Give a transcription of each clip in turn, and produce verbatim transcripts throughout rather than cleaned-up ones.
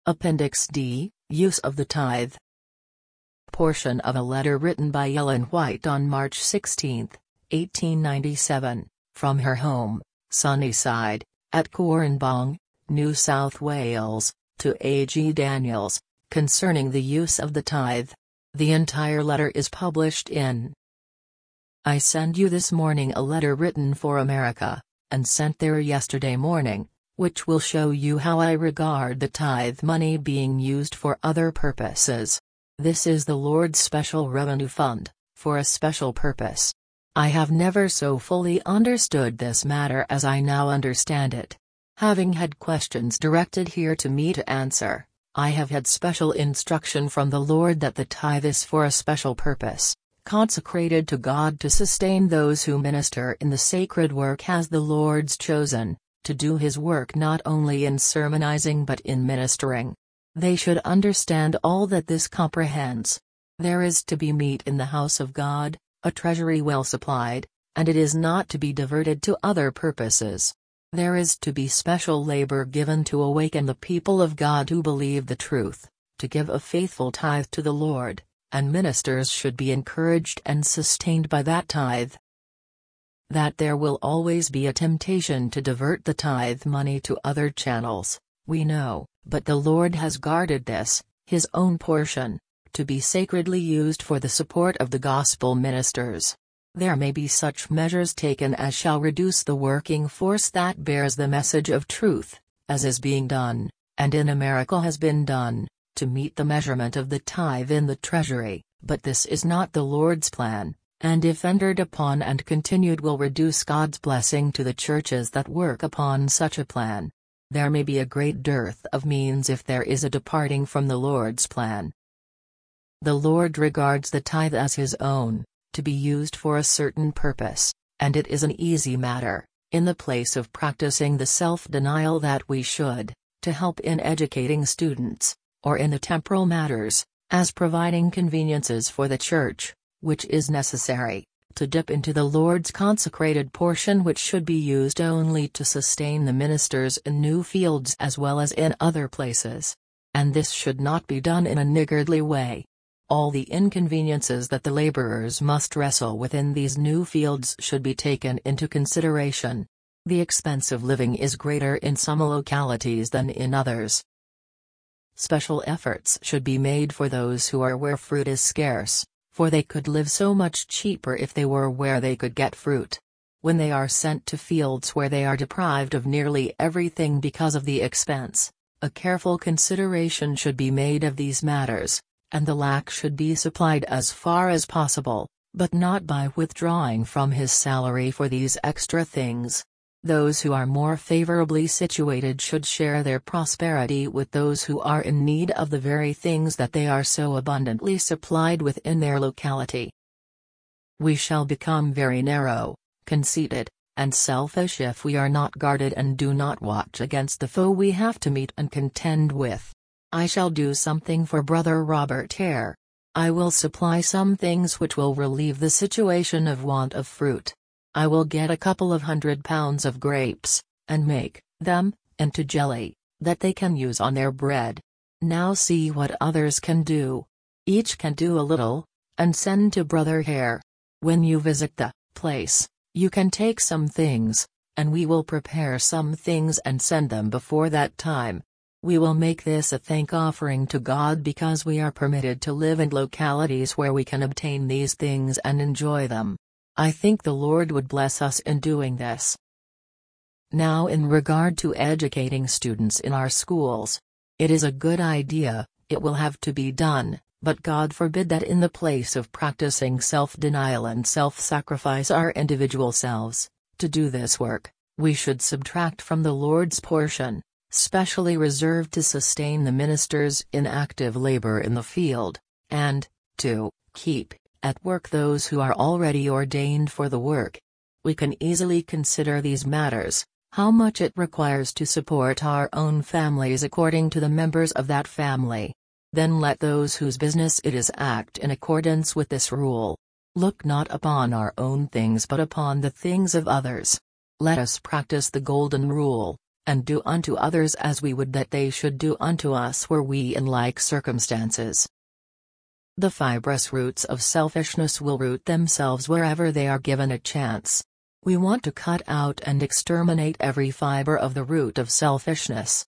Appendix D, Use of the Tithe. Portion of a letter written by Ellen White on March sixteenth, eighteen ninety-seven, from her home, Sunnyside, at Corranbong, New South Wales, to A G Daniels, concerning the use of the tithe. The entire letter is published in I send you this morning a letter written for America, and sent there yesterday morning, which will show you how I regard the tithe money being used for other purposes. This is the Lord's special revenue fund, for a special purpose. I have never so fully understood this matter as I now understand it. Having had questions directed here to me to answer, I have had special instruction from the Lord that the tithe is for a special purpose, consecrated to God to sustain those who minister in the sacred work as the Lord's chosen, to do His work not only in sermonizing but in ministering. They should understand all that this comprehends. There is to be meat in the house of God, a treasury well supplied, and it is not to be diverted to other purposes. There is to be special labor given to awaken the people of God who believe the truth, to give a faithful tithe to the Lord, and ministers should be encouraged and sustained by that tithe. That there will always be a temptation to divert the tithe money to other channels, we know, but the Lord has guarded this, His own portion, to be sacredly used for the support of the gospel ministers. There may be such measures taken as shall reduce the working force that bears the message of truth, as is being done, and in America has been done, to meet the measurement of the tithe in the treasury, but this is not the Lord's plan, and if entered upon and continued will reduce God's blessing to the churches that work upon such a plan. There may be a great dearth of means if there is a departing from the Lord's plan. The Lord regards the tithe as His own, to be used for a certain purpose, and it is an easy matter, in the place of practicing the self-denial that we should, to help in educating students, or in the temporal matters, as providing conveniences for the church, which is necessary, to dip into the Lord's consecrated portion which should be used only to sustain the ministers in new fields as well as in other places. And this should not be done in a niggardly way. All the inconveniences that the laborers must wrestle with in these new fields should be taken into consideration. The expense of living is greater in some localities than in others. Special efforts should be made for those who are where fruit is scarce, for they could live so much cheaper if they were where they could get fruit. When they are sent to fields where they are deprived of nearly everything because of the expense, a careful consideration should be made of these matters, and the lack should be supplied as far as possible, but not by withdrawing from his salary for these extra things. Those who are more favorably situated should share their prosperity with those who are in need of the very things that they are so abundantly supplied with in their locality. We shall become very narrow, conceited, and selfish if we are not guarded and do not watch against the foe we have to meet and contend with. I shall do something for Brother Robert Hare. I will supply some things which will relieve the situation of want of fruit. I will get a couple of hundred pounds of grapes, and make them into jelly, that they can use on their bread. Now see what others can do. Each can do a little, and send to Brother Hare. When you visit the place, you can take some things, and we will prepare some things and send them before that time. We will make this a thank offering to God because we are permitted to live in localities where we can obtain these things and enjoy them. I think the Lord would bless us in doing this. Now, in regard to educating students in our schools, it is a good idea, it will have to be done, but God forbid that in the place of practicing self-denial and self-sacrifice our individual selves, to do this work, we should subtract from the Lord's portion, specially reserved to sustain the ministers in active labor in the field, and, to keep at work those who are already ordained for the work. We can easily consider these matters, how much it requires to support our own families according to the members of that family. Then let those whose business it is act in accordance with this rule. Look not upon our own things but upon the things of others. Let us practice the golden rule, and do unto others as we would that they should do unto us were we in like circumstances. The fibrous roots of selfishness will root themselves wherever they are given a chance. We want to cut out and exterminate every fiber of the root of selfishness.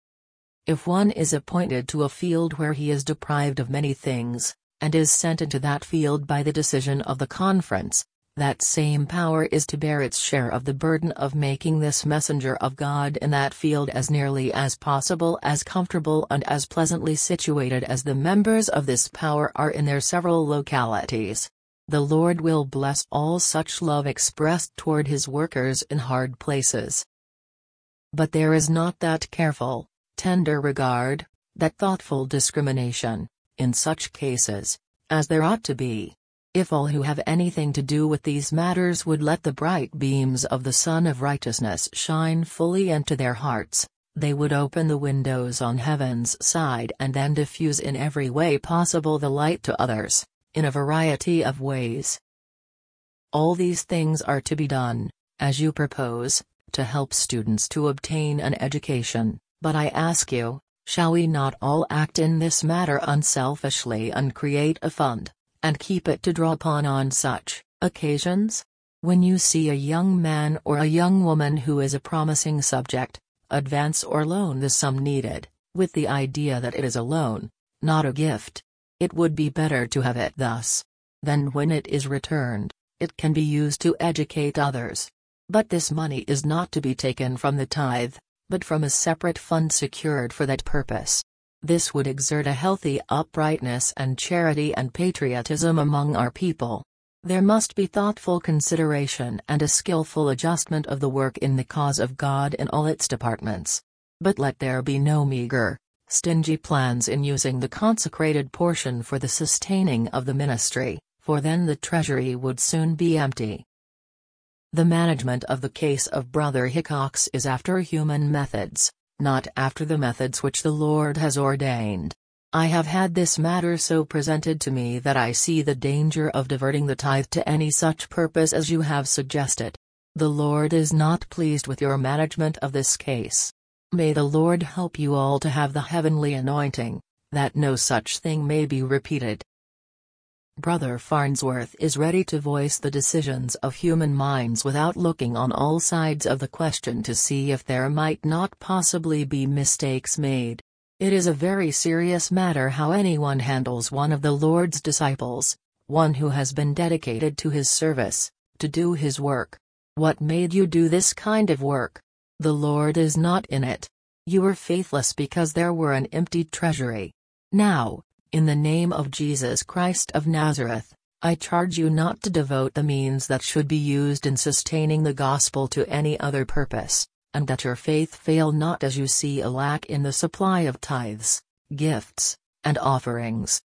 If one is appointed to a field where he is deprived of many things, and is sent into that field by the decision of the conference, that same power is to bear its share of the burden of making this messenger of God in that field as nearly as possible as comfortable and as pleasantly situated as the members of this power are in their several localities. The Lord will bless all such love expressed toward His workers in hard places. But there is not that careful, tender regard, that thoughtful discrimination, in such cases, as there ought to be. If all who have anything to do with these matters would let the bright beams of the Sun of Righteousness shine fully into their hearts, they would open the windows on heaven's side and then diffuse in every way possible the light to others, in a variety of ways. All these things are to be done, as you propose, to help students to obtain an education, but I ask you, shall we not all act in this matter unselfishly and create a fund, and keep it to draw upon on such occasions? When you see a young man or a young woman who is a promising subject, advance or loan the sum needed, with the idea that it is a loan, not a gift. It would be better to have it thus. Then when it is returned, it can be used to educate others. But this money is not to be taken from the tithe, but from a separate fund secured for that purpose. This would exert a healthy uprightness and charity and patriotism among our people. There must be thoughtful consideration and a skillful adjustment of the work in the cause of God in all its departments. But let there be no meager, stingy plans in using the consecrated portion for the sustaining of the ministry, for then the treasury would soon be empty. The management of the case of Brother Hickox is after human methods, not after the methods which the Lord has ordained. I have had this matter so presented to me that I see the danger of diverting the tithe to any such purpose as you have suggested. The Lord is not pleased with your management of this case. May the Lord help you all to have the heavenly anointing, that no such thing may be repeated. Brother Farnsworth is ready to voice the decisions of human minds without looking on all sides of the question to see if there might not possibly be mistakes made. It is a very serious matter how anyone handles one of the Lord's disciples, one who has been dedicated to His service, to do His work. What made you do this kind of work? The Lord is not in it. You were faithless because there were an empty treasury. Now, in the name of Jesus Christ of Nazareth, I charge you not to devote the means that should be used in sustaining the gospel to any other purpose, and that your faith fail not as you see a lack in the supply of tithes, gifts, and offerings.